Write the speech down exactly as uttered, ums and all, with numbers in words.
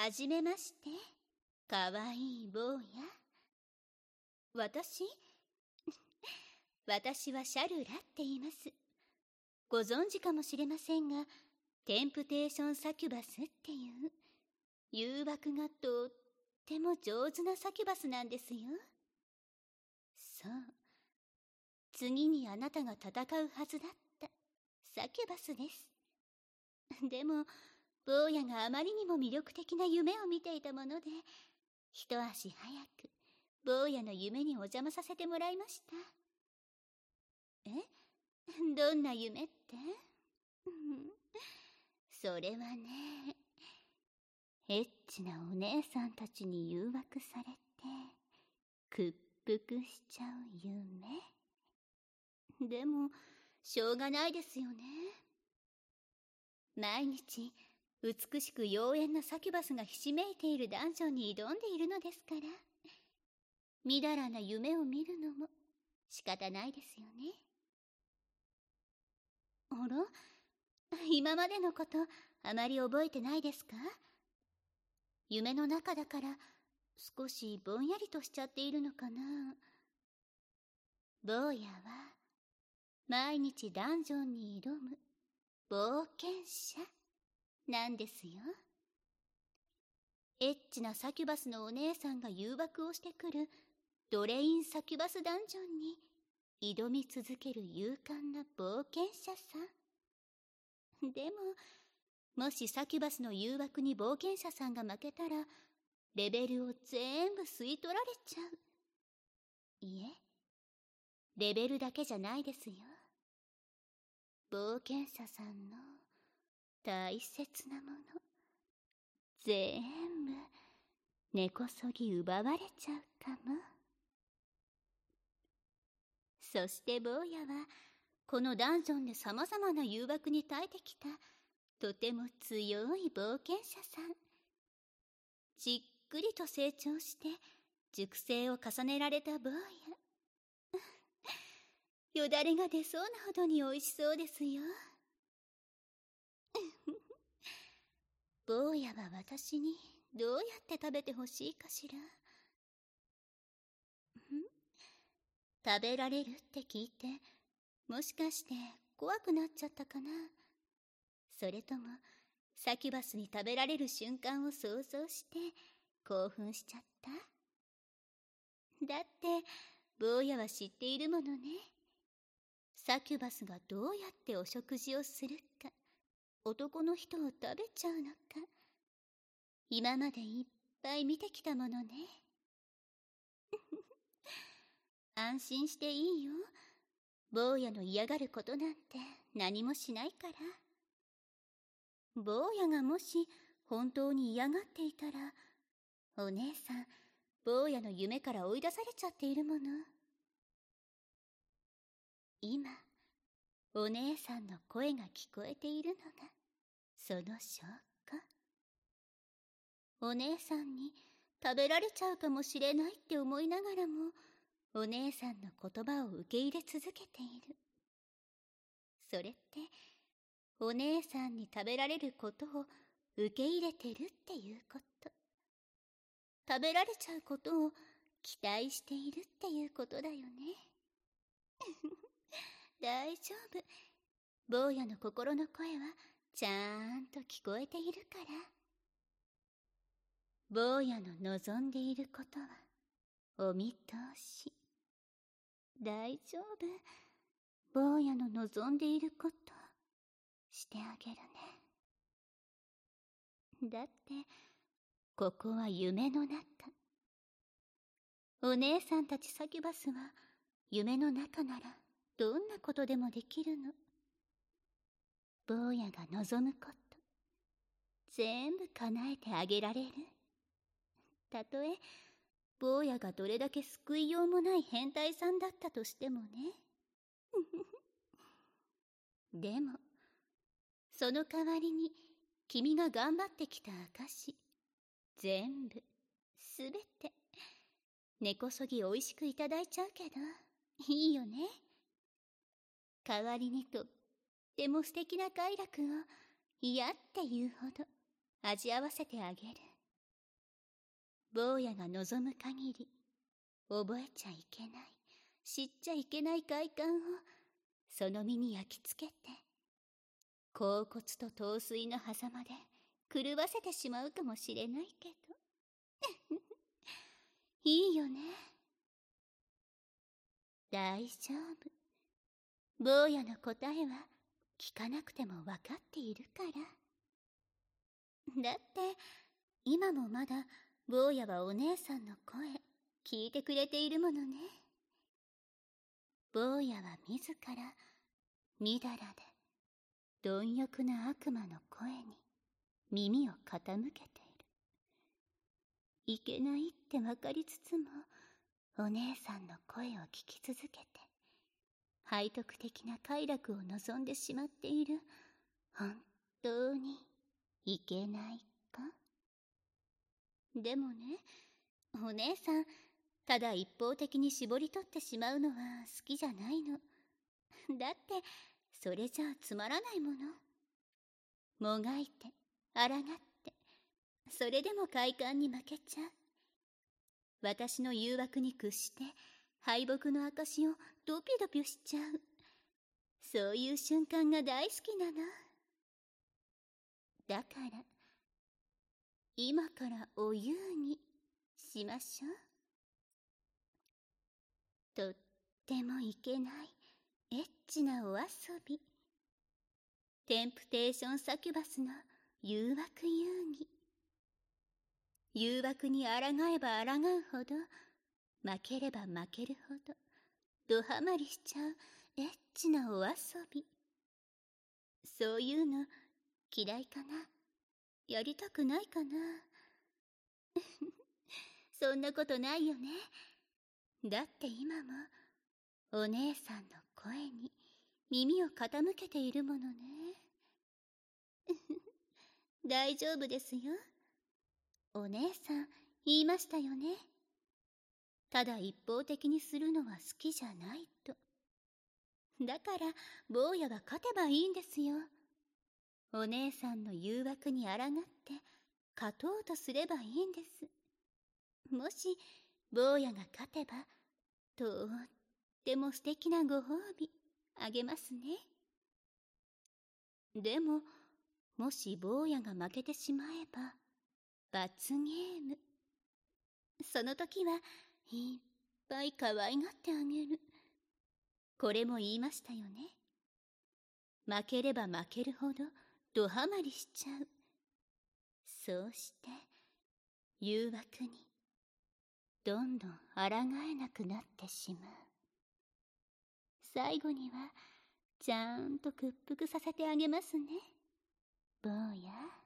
はじめまして、かわいい坊や。私私はシャルラって言います。ご存知かもしれませんが、テンプテーションサキュバスっていう誘惑がとっても上手なサキュバスなんですよ。そう、次にあなたが戦うはずだったサキュバスです。でも坊やがあまりにも魅力的な夢を見ていたもので、一足早く坊やの夢にお邪魔させてもらいました。え？どんな夢って？それはね、エッチなお姉さんたちに誘惑されて屈服しちゃう夢。でもしょうがないですよね。毎日美しく妖艶なサキュバスがひしめいているダンジョンに挑んでいるのですから、みだらな夢を見るのも仕方ないですよね。あら？今までのことあまり覚えてないですか？夢の中だから少しぼんやりとしちゃっているのかな。坊やは毎日ダンジョンに挑む冒険者なんですよ。エッチなサキュバスのお姉さんが誘惑をしてくるドレインサキュバスダンジョンに挑み続ける勇敢な冒険者さ。でももしサキュバスの誘惑に冒険者さんが負けたらレベルを全部吸い取られちゃう。いえ、レベルだけじゃないですよ。冒険者さんの大切なもの全部根こそぎ奪われちゃうかも。そして坊やはこのダンジョンでさまざまな誘惑に耐えてきたとても強い冒険者さん。じっくりと成長して熟成を重ねられた坊や。よだれが出そうなほどにおいしそうですよ。坊やは私にどうやって食べてほしいかしら。ん？食べられるって聞いて、もしかして怖くなっちゃったかな。それともサキュバスに食べられる瞬間を想像して興奮しちゃった？だって坊やは知っているものね。サキュバスがどうやってお食事をするか、男の人を食べちゃうのか、今までいっぱい見てきたものね。安心していいよ。坊やの嫌がることなんて何もしないから。坊やがもし本当に嫌がっていたら、お姉さん、坊やの夢から追い出されちゃっているもの。今、お姉さんの声が聞こえているのが、その証拠。お姉さんに食べられちゃうかもしれないって思いながらも、お姉さんの言葉を受け入れ続けている。それって、お姉さんに食べられることを受け入れてるっていうこと。食べられちゃうことを期待しているっていうことだよね。大丈夫。坊やの心の声はちゃんと聞こえているから。坊やの望んでいることはお見通し。大丈夫。坊やの望んでいることしてあげるね。だってここは夢の中。お姉さんたちサキュバスは夢の中ならどんなことでもできるの。坊やが望むこと全部叶えてあげられる。たとえ坊やがどれだけ救いようもない変態さんだったとしてもね。でもその代わりに君が頑張ってきた証全部すべて根こそぎおいしくいただいちゃうけどいいよね。代わりにとっても素敵な快楽を嫌っていうほど味合わせてあげる。 坊やが望む限り、覚えちゃいけない、知っちゃいけない快感を、その身に焼き付けて、恍惚と陶酔の狭間で狂わせてしまうかもしれないけど。いいよね。大丈夫。坊やの答えは聞かなくても分かっているから。だって、今もまだ坊やはお姉さんの声聞いてくれているものね。坊やは自らみだらで貪欲な悪魔の声に耳を傾けている。いけないって分かりつつも、お姉さんの声を聞き続けて、背徳的な快楽を望んでしまっている、本当にいけないか。でもね、お姉さん、ただ一方的に絞り取ってしまうのは好きじゃないの。だって、それじゃあつまらないもの。もがいて、抗って、それでも快感に負けちゃう。私の誘惑に屈して、敗北の証をドピドピしちゃう。そういう瞬間が大好きなの。だから、今からお夕にしましょう。とってもいけないエッチなお遊び。テンプテーションサキュバスの誘惑遊戯。誘惑に抗えば抗うほど、負ければ負けるほど、ドハマりしちゃうエッチなお遊び。そういうの嫌いかな？やりたくないかな？そんなことないよね。だって今もお姉さんの声に耳を傾けているものね。大丈夫ですよ。お姉さん言いましたよね。ただ一方的にするのは好きじゃないと。だから坊やは勝てばいいんですよ。お姉さんの誘惑に抗って勝とうとすればいいんです。もし坊やが勝てば、とっても素敵なご褒美あげますね。でも、もし坊やが負けてしまえば、罰ゲーム。その時はいっぱい可愛がってあげる。これも言いましたよね。負ければ負けるほどドハマりしちゃう。そうして誘惑にどんどん抗えなくなってしまう。最後にはちゃんと屈服させてあげますね、坊や。